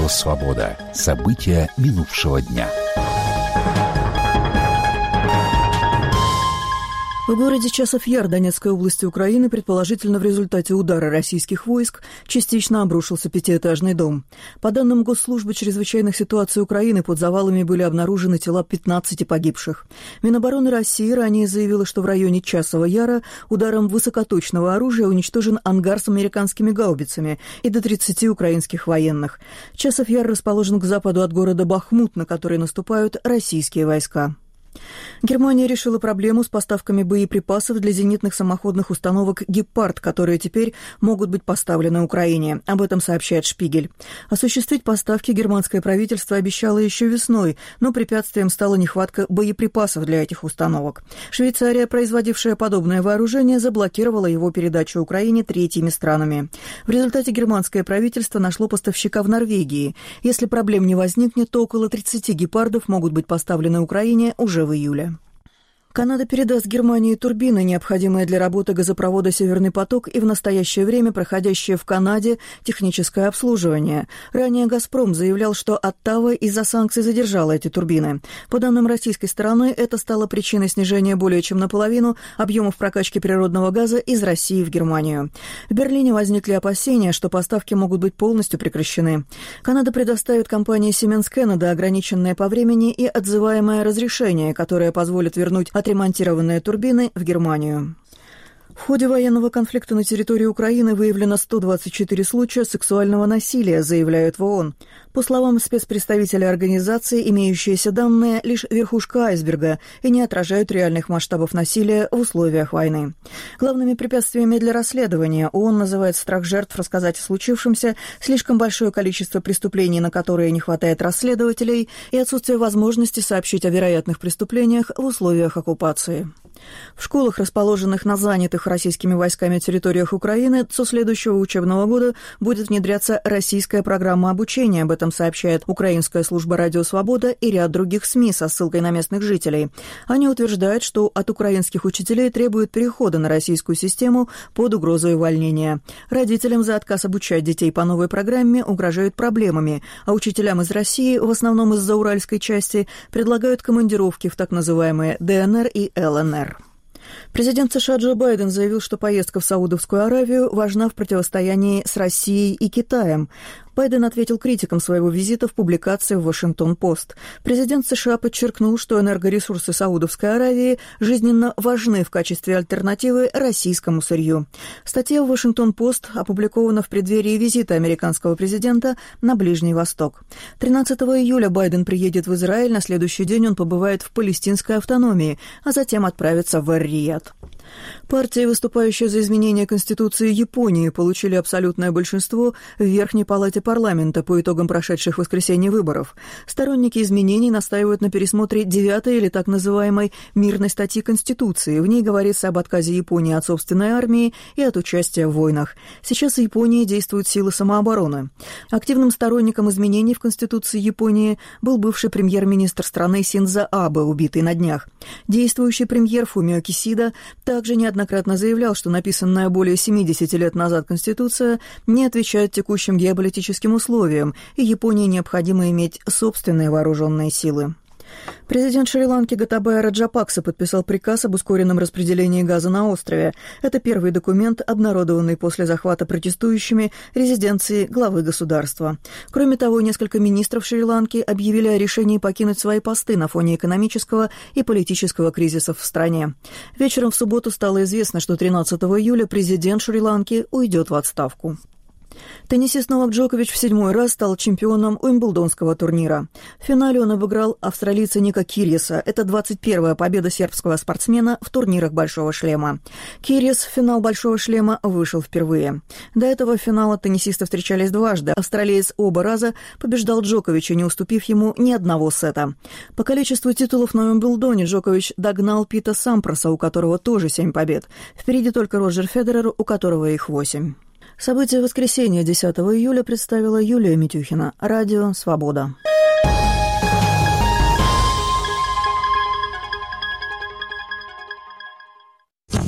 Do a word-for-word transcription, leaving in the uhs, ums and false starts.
Радио «Свобода». События минувшего дня. В городе Часов-Яр Донецкой области Украины, предположительно в результате удара российских войск, частично обрушился пятиэтажный дом. По данным Госслужбы чрезвычайных ситуаций Украины, под завалами были обнаружены тела пятнадцати погибших. Минобороны России ранее заявила, что в районе Часова Яра ударом высокоточного оружия уничтожен ангар с американскими гаубицами и до тридцати украинских военных. Часов-Яр расположен к западу от города Бахмут, на который наступают российские войска. Германия решила проблему с поставками боеприпасов для зенитных самоходных установок «Гепард», которые теперь могут быть поставлены Украине. Об этом сообщает «Шпигель». Осуществить поставки германское правительство обещало еще весной, но препятствием стала нехватка боеприпасов для этих установок. Швейцария, производившая подобное вооружение, заблокировала его передачу Украине третьими странами. В результате германское правительство нашло поставщика в Норвегии. Если проблем не возникнет, то около тридцати «Гепардов» могут быть поставлены Украине уже в июле. Канада передаст Германии турбины, необходимые для работы газопровода «Северный поток» и в настоящее время проходящее в Канаде техническое обслуживание. Ранее «Газпром» заявлял, что Оттава из-за санкций задержала эти турбины. По данным российской стороны, это стало причиной снижения более чем наполовину объемов прокачки природного газа из России в Германию. В Берлине возникли опасения, что поставки могут быть полностью прекращены. Канада предоставит компании Siemens Canada ограниченное по времени и отзываемое разрешение, которое позволит вернуть отремонтированные турбины в Германию. В ходе военного конфликта на территории Украины выявлено сто двадцать четыре случая сексуального насилия, заявляют в ООН. По словам спецпредставителя организации, имеющиеся данные – лишь верхушка айсберга и не отражают реальных масштабов насилия в условиях войны. Главными препятствиями для расследования ООН называет страх жертв рассказать о случившемся, слишком большое количество преступлений, на которые не хватает расследователей, и отсутствие возможности сообщить о вероятных преступлениях в условиях оккупации. В школах, расположенных на занятых российскими войсками территориях Украины, со следующего учебного года будет внедряться российская программа обучения. Об этом сообщает Украинская служба «Радио Свобода» и ряд других СМИ со ссылкой на местных жителей. Они утверждают, что от украинских учителей требуют перехода на российскую систему под угрозой увольнения. Родителям за отказ обучать детей по новой программе угрожают проблемами, а учителям из России, в основном из зауральской части, предлагают командировки в так называемые ДНР и ЛНР. Президент США Джо Байден заявил, что поездка в Саудовскую Аравию важна в противостоянии с Россией и Китаем. Байден ответил критикам своего визита в публикации в «Вашингтон-Пост». Президент США подчеркнул, что энергоресурсы Саудовской Аравии жизненно важны в качестве альтернативы российскому сырью. Статья в «Вашингтон-Пост» опубликована в преддверии визита американского президента на Ближний Восток. тринадцатого июля Байден приедет в Израиль, на следующий день он побывает в палестинской автономии, а затем отправится в Эр-Рияд. Партии, выступающие за изменение Конституции Японии, получили абсолютное большинство в Верхней палате парламента по итогам прошедших в воскресенье выборов. Сторонники изменений настаивают на пересмотре девятой или так называемой «мирной статьи Конституции». В ней говорится об отказе Японии от собственной армии и от участия в войнах. Сейчас в Японии действуют силы самообороны. Активным сторонником изменений в Конституции Японии был бывший премьер-министр страны Синдзо Абе, убитый на днях. Действующий премьер Фумио Кисида также неоднократно заявлял, что написанная более семидесяти лет назад Конституция не отвечает текущим геополитическим условиям, и Японии необходимо иметь собственные вооруженные силы. Президент Шри-Ланки Готабая Раджапакса подписал приказ об ускоренном распределении газа на острове. Это первый документ, обнародованный после захвата протестующими резиденции главы государства. Кроме того, несколько министров Шри-Ланки объявили о решении покинуть свои посты на фоне экономического и политического кризисов в стране. Вечером в субботу стало известно, что тринадцатого июля президент Шри-Ланки уйдет в отставку. Теннисист Новак Джокович в седьмой раз стал чемпионом Уимблдонского турнира. В финале он обыграл австралийца Ника Кирьеса. Это двадцать первая победа сербского спортсмена в турнирах «Большого шлема». Кирьес в финал «Большого шлема» вышел впервые. До этого в финала теннисисты встречались дважды. Австралиец оба раза побеждал Джоковича, не уступив ему ни одного сета. По количеству титулов на Уимблдоне Джокович догнал Пита Сампроса, у которого тоже семь побед. Впереди только Роджер Федерер, у которого их восемь. События воскресенья десятого июля представила Юлия Митюхина. Радио «Свобода».